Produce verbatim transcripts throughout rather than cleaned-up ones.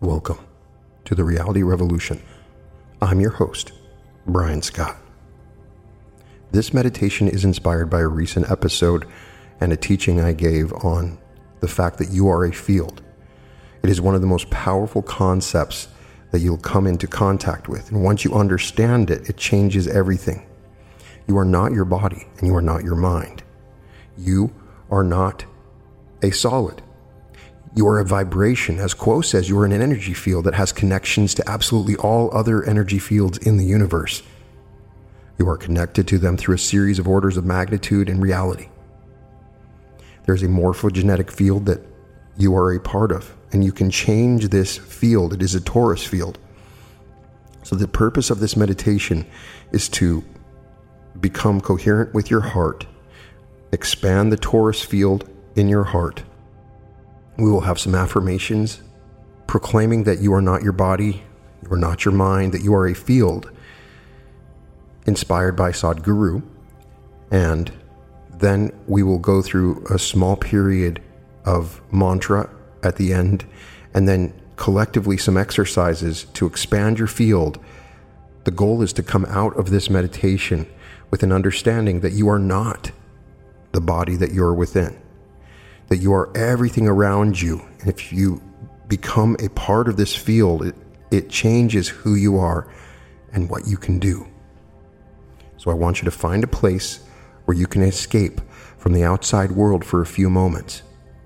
Welcome to the Reality Revolution. I'm your host, Brian Scott. This meditation is inspired by a recent episode and a teaching I gave on the fact that you are a field. It is one of the most powerful concepts that you'll come into contact with. And once you understand it, it changes everything. You are not your body and you are not your mind. You are not a solid. You are a vibration. As Quo says, you are in an energy field that has connections to absolutely all other energy fields in the universe. You are connected to them through a series of orders of magnitude and reality. There's a morphogenetic field that you are a part of, and you can change this field. It is a torus field. So the purpose of this meditation is to become coherent with your heart, expand the torus field in your heart. We will have some affirmations proclaiming that you are not your body, you are not your mind, that you are a field inspired by Sadhguru. And then we will go through a small period of mantra at the end, and then collectively some exercises to expand your field. The goal is to come out of this meditation with an understanding that you are not the body that you're within, that you are everything around you. And if you become a part of this field, it, it changes who you are and what you can do. So I want you to find a place where you can escape from the outside world for a few moments.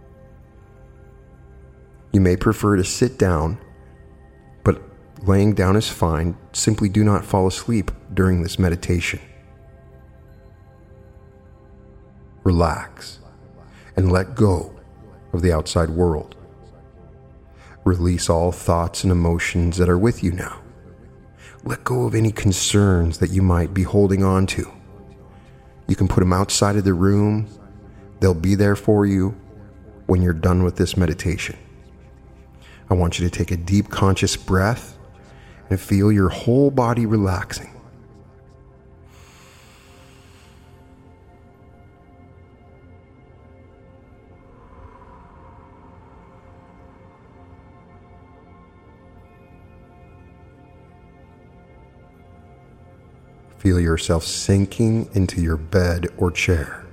You may prefer to sit down, but laying down is fine. Simply do not fall asleep during this meditation. Relax and let go of the outside world. Release all thoughts and emotions that are with you now. Let go of any concerns that you might be holding on to. You can put them outside of the room. They'll be there for you when you're done with this meditation. I want you to take a deep conscious breath and feel your whole body relaxing. Feel yourself sinking into your bed or chair.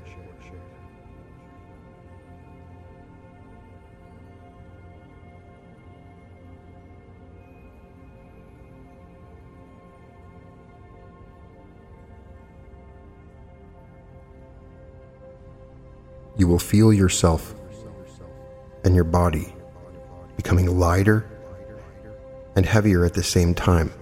You will feel yourself and your body becoming lighter and heavier at the same time.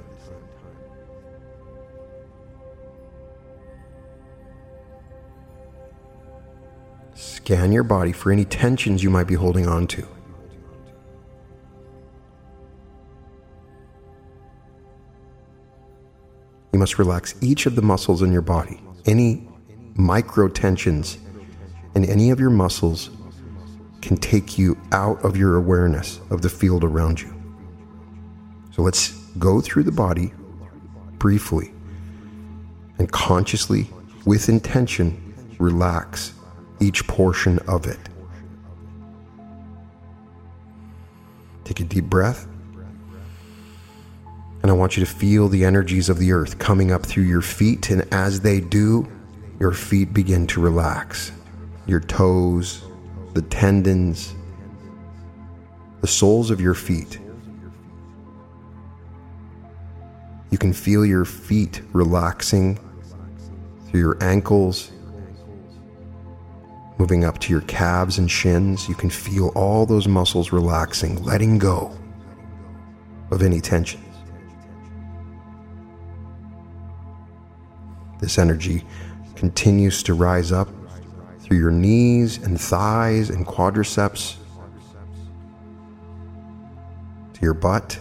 Scan your body for any tensions you might be holding on to. You must relax each of the muscles in your body. Any micro tensions in any of your muscles can take you out of your awareness of the field around you. So let's go through the body briefly and consciously, with intention, relax each portion of it. Take a deep breath. And I want you to feel the energies of the earth coming up through your feet. And as they do, your feet begin to relax. Your toes, the tendons, the soles of your feet. You can feel your feet relaxing through your ankles, moving up to your calves and shins. You can feel all those muscles relaxing, letting go of any tensions. This energy continues to rise up through your knees and thighs and quadriceps to your butt,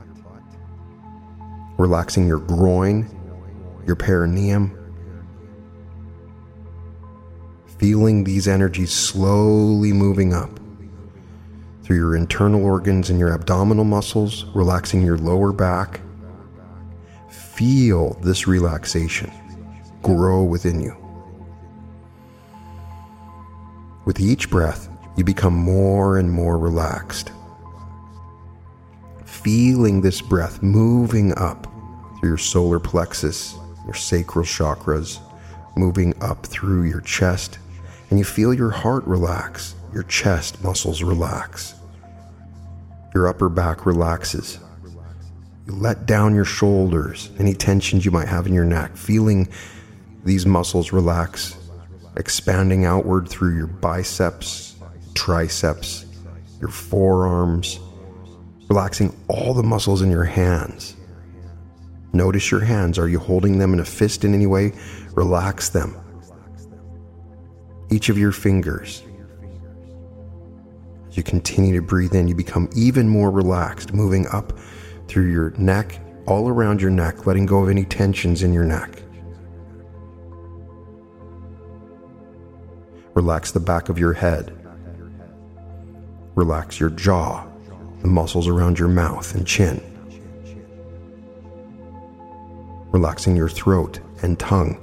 relaxing your groin, your perineum. Feeling these energies slowly moving up through your internal organs and your abdominal muscles, relaxing your lower back. Feel this relaxation grow within you. With each breath, you become more and more relaxed. feeling this breath moving up through your solar plexus, your sacral chakras, moving up through your chest, and you feel your heart relax, your chest muscles relax, your upper back relaxes. You let down your shoulders, any tensions you might have in your neck, feeling these muscles relax, expanding outward through your biceps, triceps, your forearms, relaxing all the muscles in your hands. Notice your hands. Are you holding them in a fist in any way? Relax them. Each of your fingers. As you continue to breathe in, you become even more relaxed, moving up through your neck, all around your neck, letting go of any tensions in your neck. Relax the back of your head. Relax your jaw, the muscles around your mouth and chin. Relaxing your throat and tongue.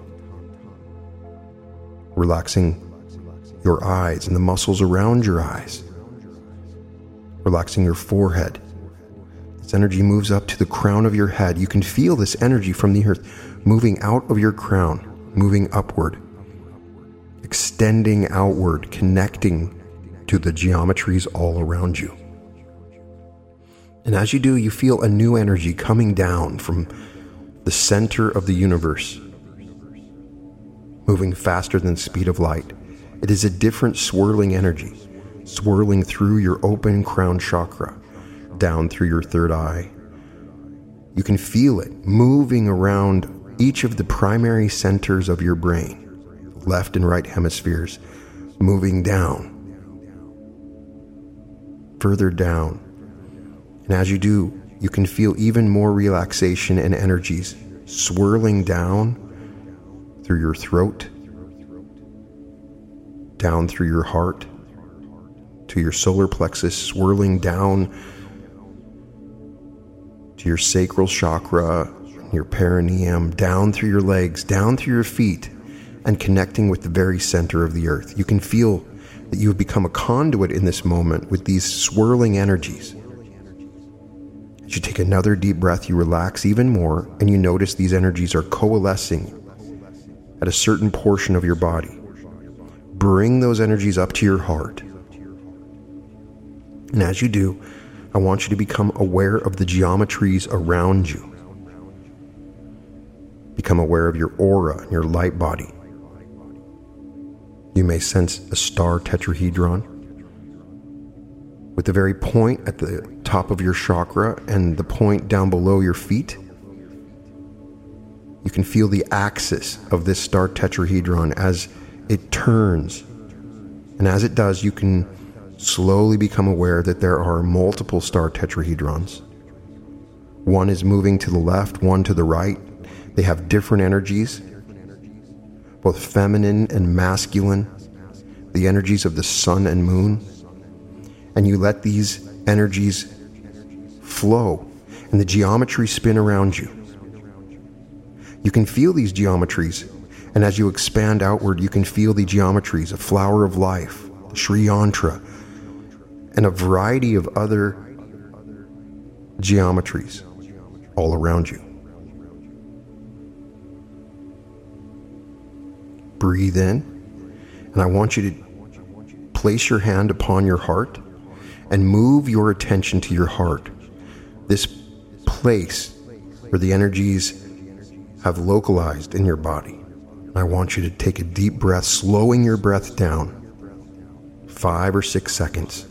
Relaxing your eyes and the muscles around your eyes. Relaxing your forehead. This energy moves up to the crown of your head. You can feel this energy from the earth moving out of your crown, moving upward, extending outward, connecting to the geometries all around you. And as you do, you feel a new energy coming down from the center of the universe, moving faster than the speed of light. It is a different swirling energy, swirling through your open crown chakra, down through your third eye. You can feel it moving around each of the primary centers of your brain, left and right hemispheres, moving down, further down. And as you do, you can feel even more relaxation and energies swirling down through your throat, down through your heart, to your solar plexus, swirling down to your sacral chakra, your perineum, down through your legs, down through your feet, and connecting with the very center of the earth. You can feel that you have become a conduit in this moment with these swirling energies. As you take another deep breath, you relax even more, and you notice these energies are coalescing at a certain portion of your body. Bring those energies up to your heart. And as you do, I want you to become aware of the geometries around you. Become aware of your aura and your light body. You may sense a star tetrahedron with the very point at the top of your chakra and the point down below your feet. You can feel the axis of this star tetrahedron as it turns. And as it does, you can slowly become aware that there are multiple star tetrahedrons. One is moving to the left, one to the right. They have different energies, both feminine and masculine, the energies of the sun and moon. And you let these energies flow and the geometry spin around you. You can feel these geometries, and as you expand outward, you can feel the geometries of Flower of Life, the Sri Yantra, and a variety of other geometries all around you. Breathe in, and I want you to place your hand upon your heart and move your attention to your heart, this place where the energies have localized in your body. And I want you to take a deep breath, slowing your breath down, five or six seconds.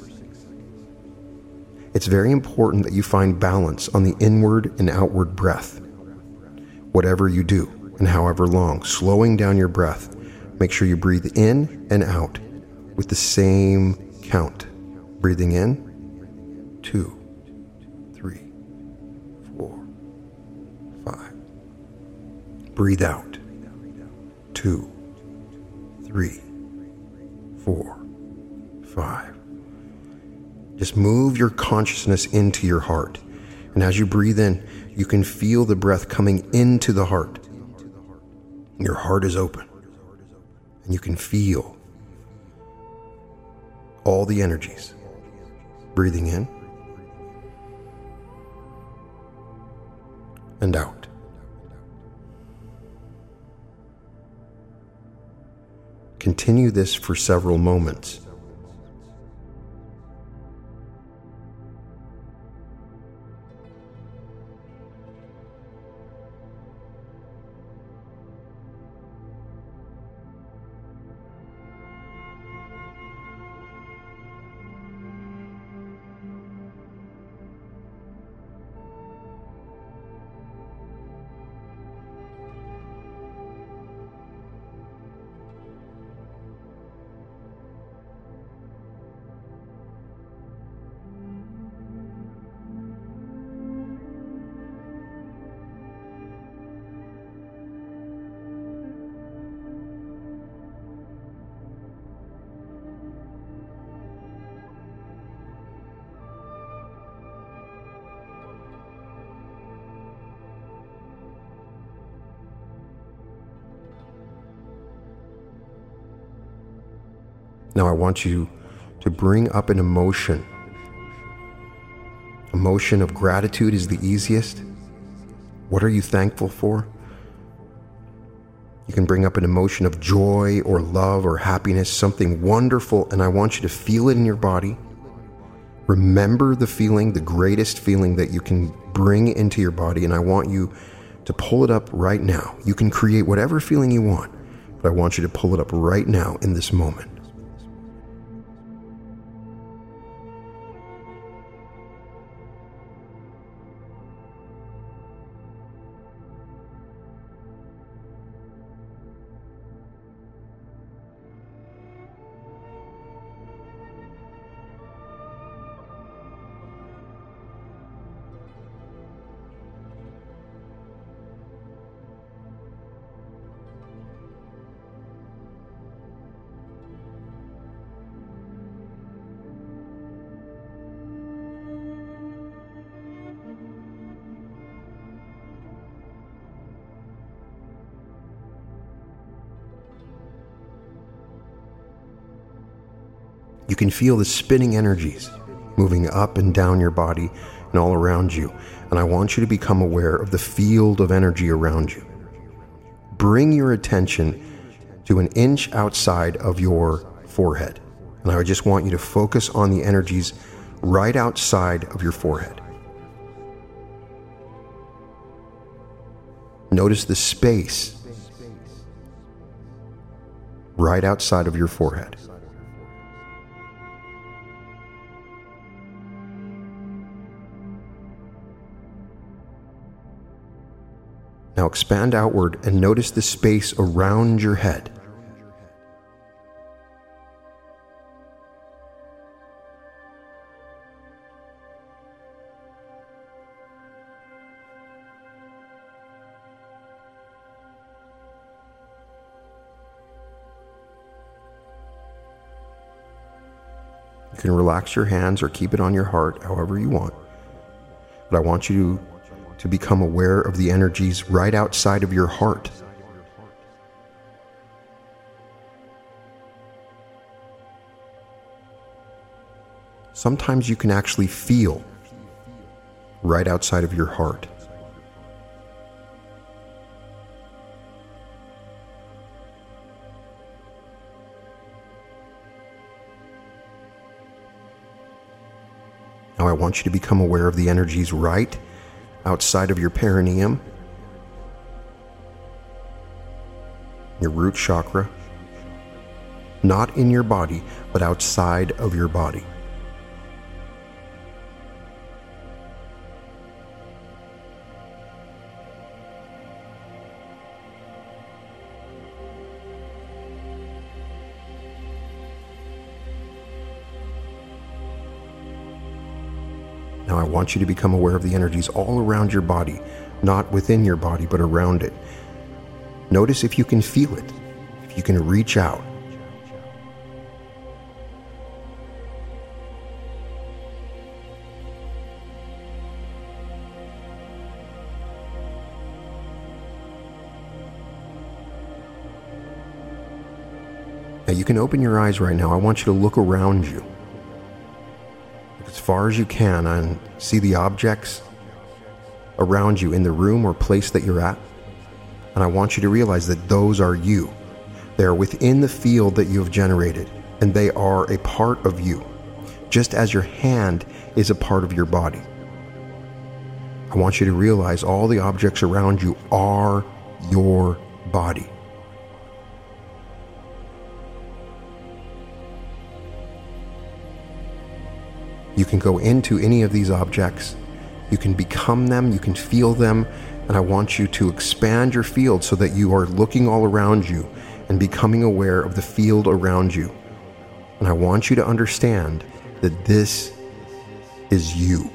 It's very important that you find balance on the inward and outward breath, whatever you do and however long. Slowing down your breath, make sure you breathe in and out with the same count. Breathing in, two, three, four, five. Breathe out, two, three, four, five. Just move your consciousness into your heart. And as you breathe in, you can feel the breath coming into the heart. Your heart is open. And you can feel all the energies. Breathing in. and out. Continue this for several moments. Now I want you to bring up an emotion. Emotion of gratitude is the easiest. What are you thankful for? You can bring up an emotion of joy or love or happiness, something wonderful, and I want you to feel it in your body. Remember the feeling, the greatest feeling that you can bring into your body, and I want you to pull it up right now. You can create whatever feeling you want, but I want you to pull it up right now in this moment. You can feel the spinning energies moving up and down your body and all around you. And I want you to become aware of the field of energy around you. Bring your attention to an inch outside of your forehead. And I just want you to focus on the energies right outside of your forehead. Notice the space right outside of your forehead. Now expand outward and notice the space around your head. You can relax your hands or keep it on your heart, however you want. But I want you to to become aware of the energies right outside of your heart. Sometimes you can actually feel right outside of your heart. Now I want you to become aware of the energies right outside of your perineum, your root chakra, not in your body, but outside of your body. Now I want you to become aware of the energies all around your body, not within your body, but around it. Notice if you can feel it, if you can reach out. Now you can open your eyes right now. I want you to look around you as far as you can and see the objects around you in the room or place that you're at. And I want you to realize that those are you. They are within the field that you have generated, and they are a part of you, just as your hand is a part of your body. I want you to realize all the objects around you are your body. You can go into any of these objects, you can become them, you can feel them, and I want you to expand your field so that you are looking all around you and becoming aware of the field around you. And I want you to understand that this is you.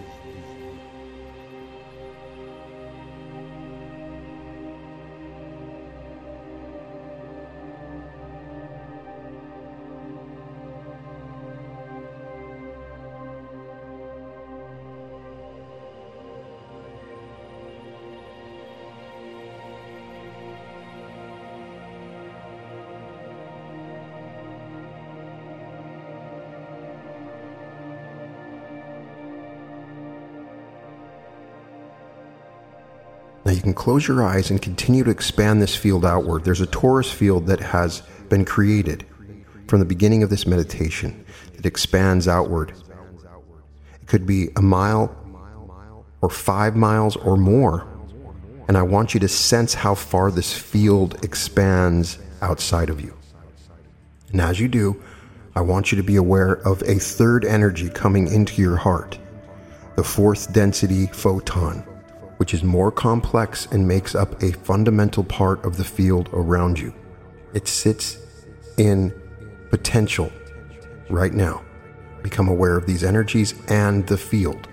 Now you can close your eyes and continue to expand this field outward. There's a torus field that has been created from the beginning of this meditation that expands outward. It could be a mile or five miles or more. And I want you to sense how far this field expands outside of you. And as you do, I want you to be aware of a third energy coming into your heart, the fourth density photon, which is more complex and makes up a fundamental part of the field around you. It sits in potential right now. Become aware of these energies and the field.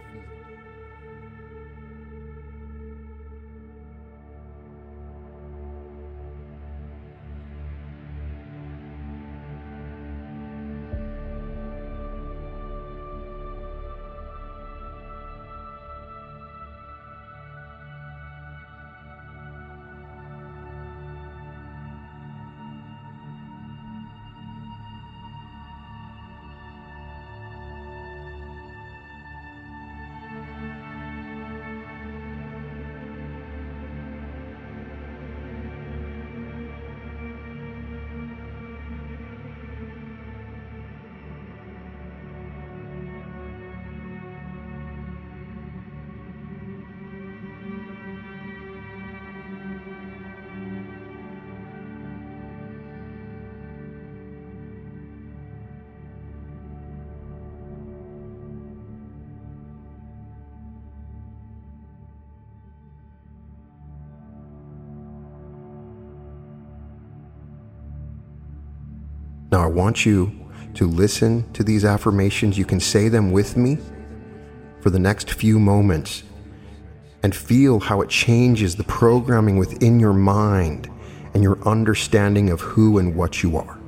Now I want you to listen to these affirmations. You can say them with me for the next few moments and feel how it changes the programming within your mind and your understanding of who and what you are.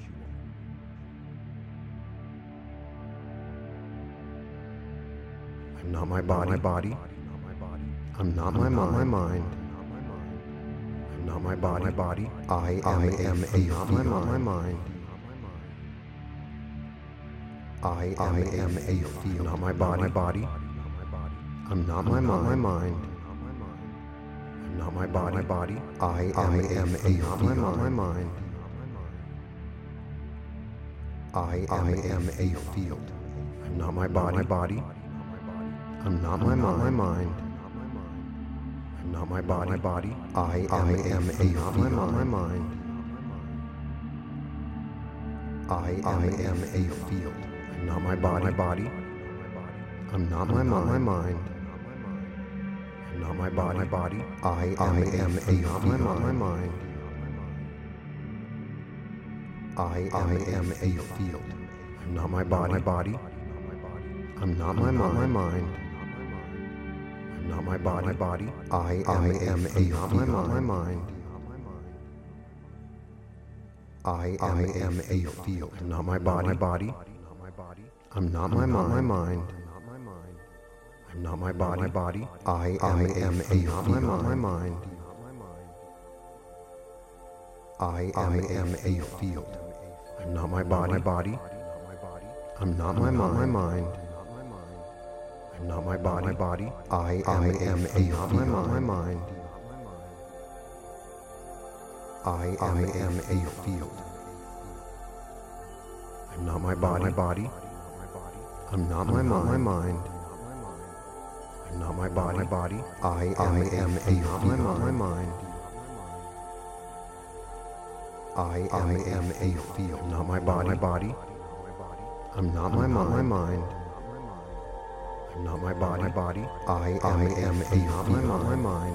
I'm not my body. body. I'm not my mind. mind. I'm not my body. My body. I am, I am a field. Not my mind. I am, I am a field. Not my body. My body. I'm not my mind. My mind. I'm not my body. My body. I am, I am a field. Not my mind. I am, I am a field. I'm not my body. My body. I'm not my mind. My mind. I'm not my body. My body. I am, I am a field. Not my mind. I am, I am a field. I'm not my body. My body. I'm not my mind. My mind. I'm not my body. My body. I am, I am a field. Not my mind. I am, I am a field. I'm not my body. My body. I'm not my mind. My mind. I'm not my body. My body. I am, I am a field. Not my mind. I am, I am a field. I'm not my body. My body. I'm not my mind. My mind. I'm not my body. My body. I am, I am a field. My mind. I am, I am a field. I'm not my body. My body. I'm not my mind. My mind. I'm not my body. My body. I am, I am a not my mind. My mind. I am, I am a field. I'm not my body. My body. I'm not my mind. My mind. I'm not my body. My body. I am, I am a not my mind. My mind. I am, I am a field. I'm not my body. My body. I'm not my mind. My mind. I'm not my body. My body. I am, I am a not my mind. My mind.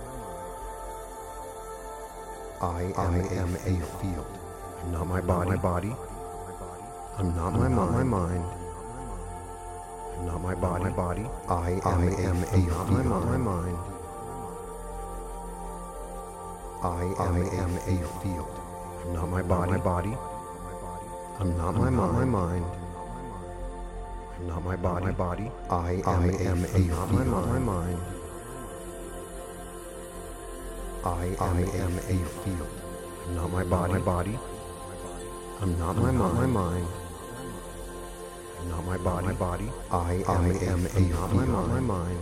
I am, I am a field. I'm not my body. My body. I'm not my mind. My mind. I'm not my body. My body. I am, I am a not my mind. My mind. I am, I am a field. I'm not my body. My body. I'm not my mind. My mind. I'm not my body. My body. I am, I am a not my mind. My mind. I am, I am a field. I'm not my body. My body. I'm not my mind. My mind. I'm not my body. My body. I am, I am a not my mind. My mind.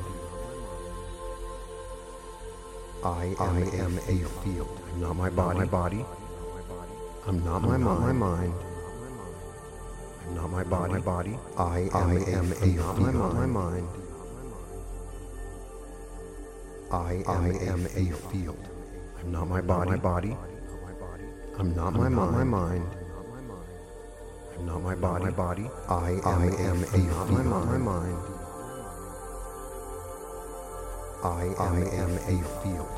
I am, I am a field. I'm not my body. My body. I'm not my mind. My mind. I'm not my body. My body. I am, I am a not my mind. My mind. I am, I am a field. I'm not my body. My body. I'm not my mind. My mind. I'm not my body. My body. I am, I am a not my mind. My mind. I am, I am a field.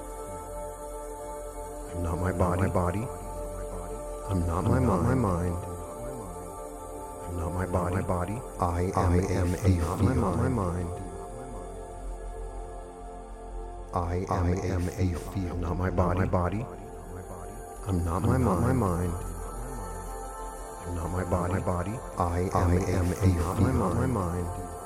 I'm not my body. My body. I'm not my mind. My mind. I'm not my body. My body. I am, I am a not my mind. My mind. I am, I am a field. Not my body. My body. I'm not my mind. My mind. I'm not my body. My body. I am, I am a not my mind. My mind.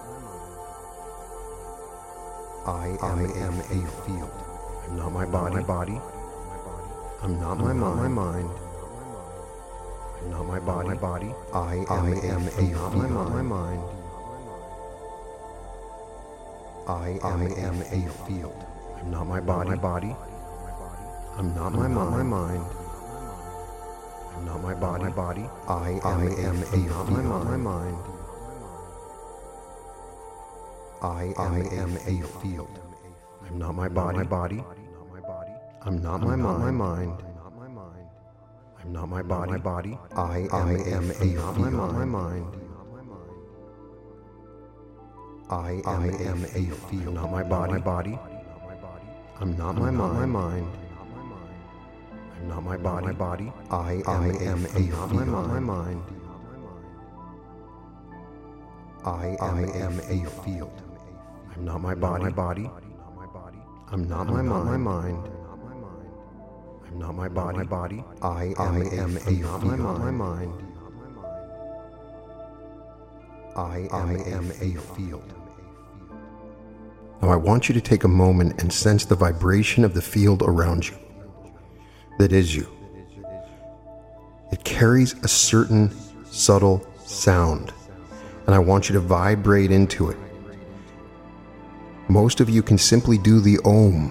I am, I am a field. I'm not my body. My body. I'm not my mind. My mind. I'm not my body. My body. I am, I am a not my mind. My mind. I am, I am a field. I'm not my body. My body. I'm not my mind. My mind. I'm not my body. My body. I am, I am a not my mind. My mind. I am, I am a field. I'm not my body. My body. I'm not my mind. My mind. I'm not my body. My body. I am, I am a not my mind. My mind. I am, I am a field. Not my body. My body. I'm not my mind. My mind. I'm not my body. My body. I am, I am a not my mind. My mind. I am, I am a field. I'm not my body. My body. I'm not my mind. My mind. I'm not my body. My body. I am, I am a not my mind. My mind. I am, I am a field. Now I want you to take a moment and sense the vibration of the field around you. That is you. It carries a certain subtle sound, and I want you to vibrate into it. Most of you can simply do the Om,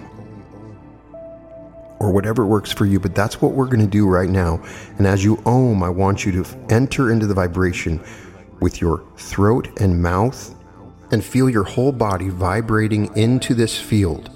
or whatever works for you, but that's what we're going to do right now. And as you Om, I want you to enter into the vibration with your throat and mouth, and feel your whole body vibrating into this field.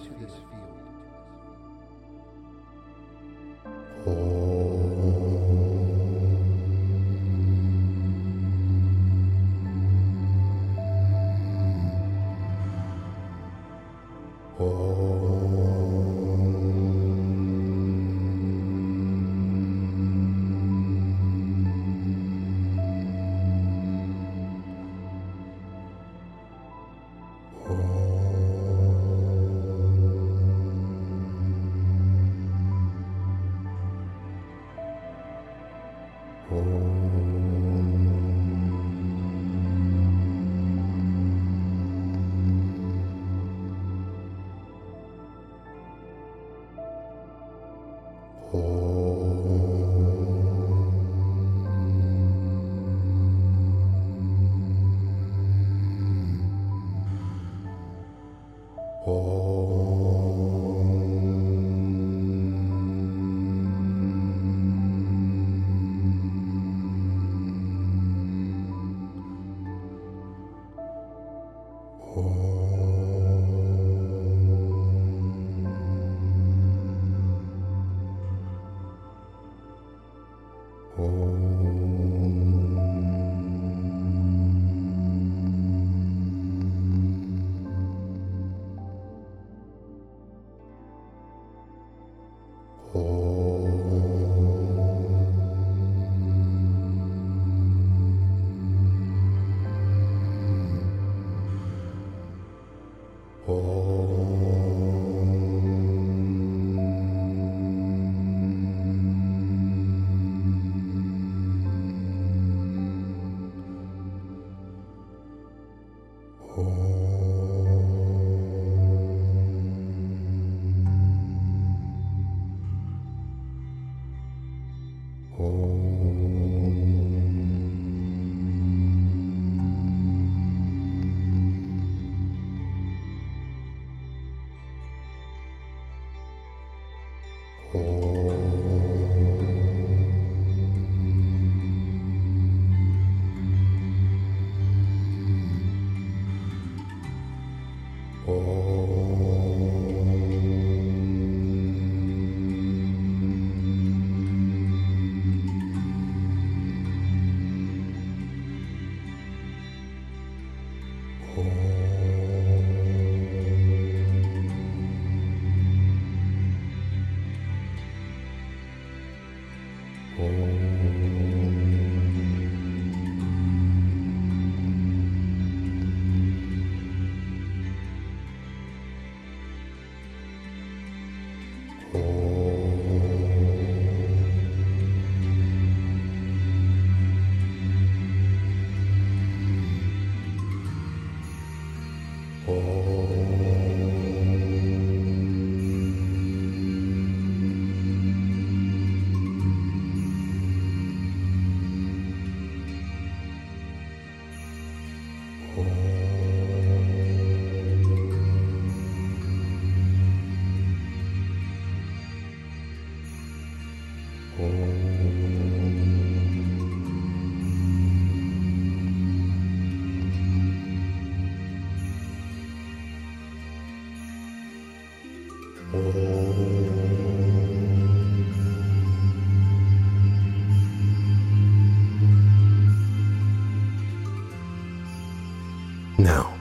Now,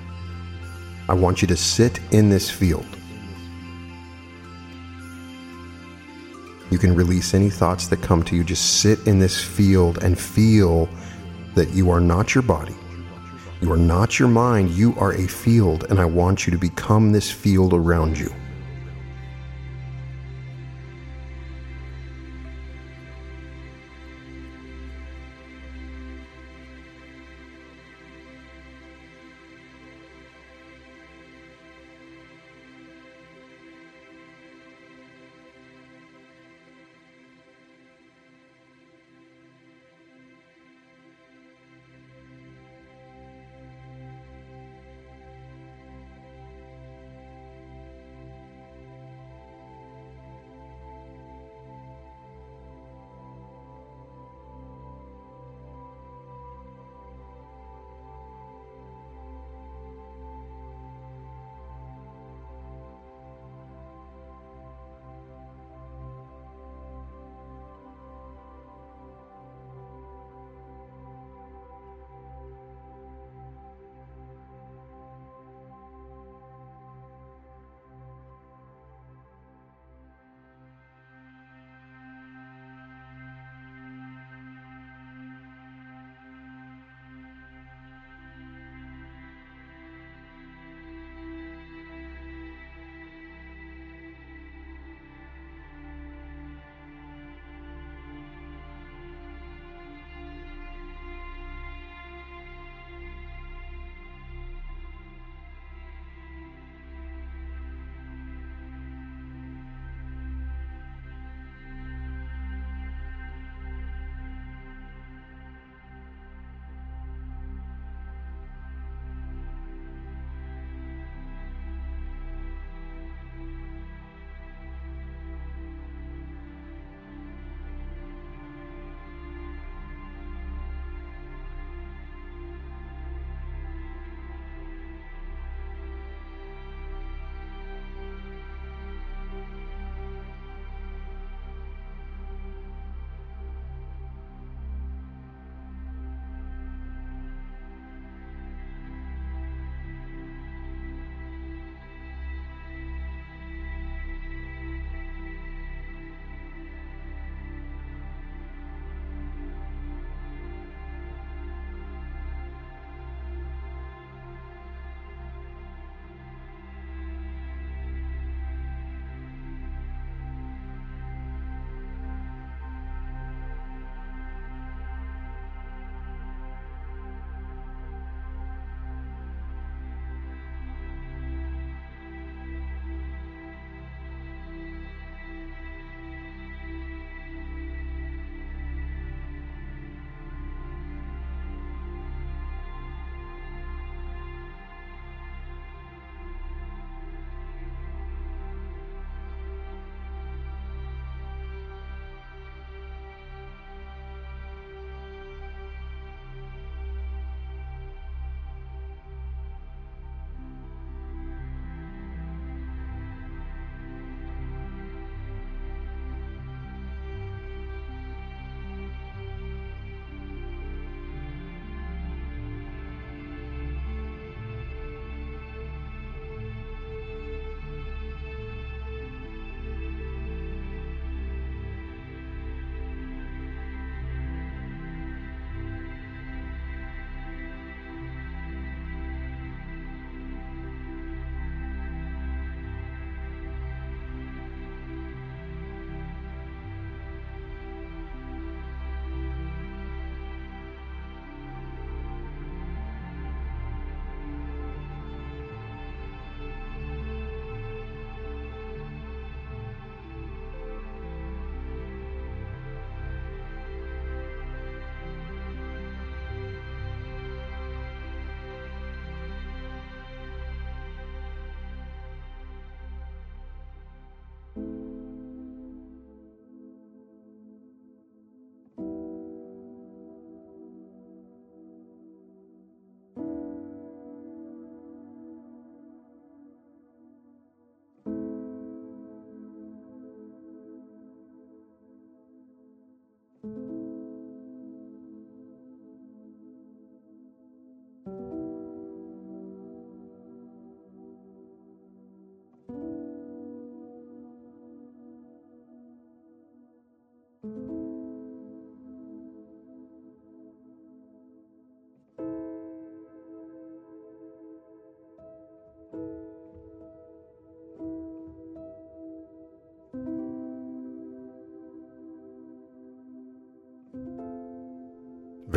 I want you to sit in this field. You can release any thoughts that come to you. Just sit in this field and feel that you are not your body. You are not your mind. You are a field, and I want you to become this field around you.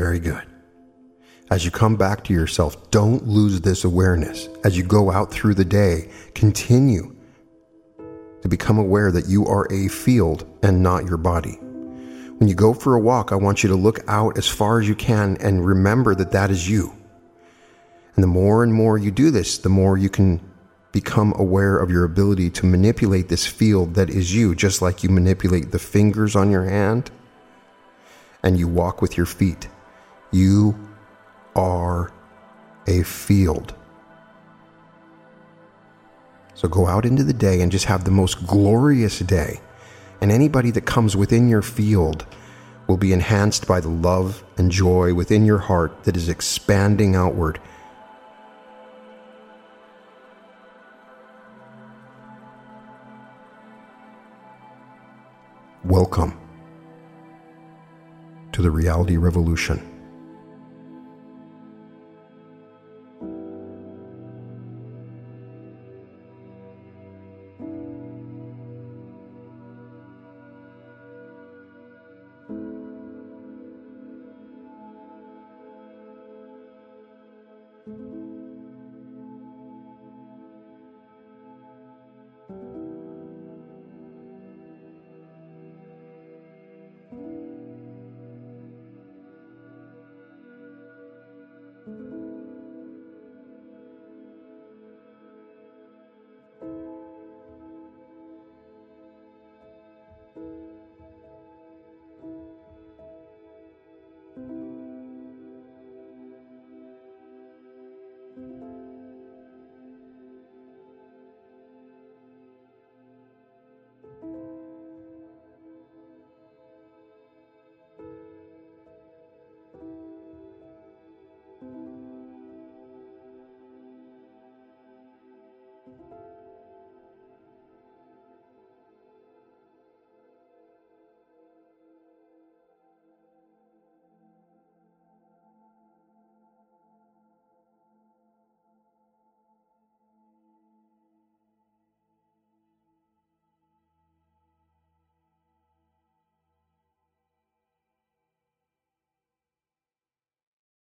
Very good. As you come back to yourself, don't lose this awareness. As you go out through the day, continue to become aware that you are a field and not your body. When you go for a walk, I want you to look out as far as you can and remember that that is you. And the more and more you do this, the more you can become aware of your ability to manipulate this field that is you, just like you manipulate the fingers on your hand and you walk with your feet. You are a field. So go out into the day and just have the most glorious day. And anybody that comes within your field will be enhanced by the love and joy within your heart that is expanding outward. Welcome to the Reality Revolution.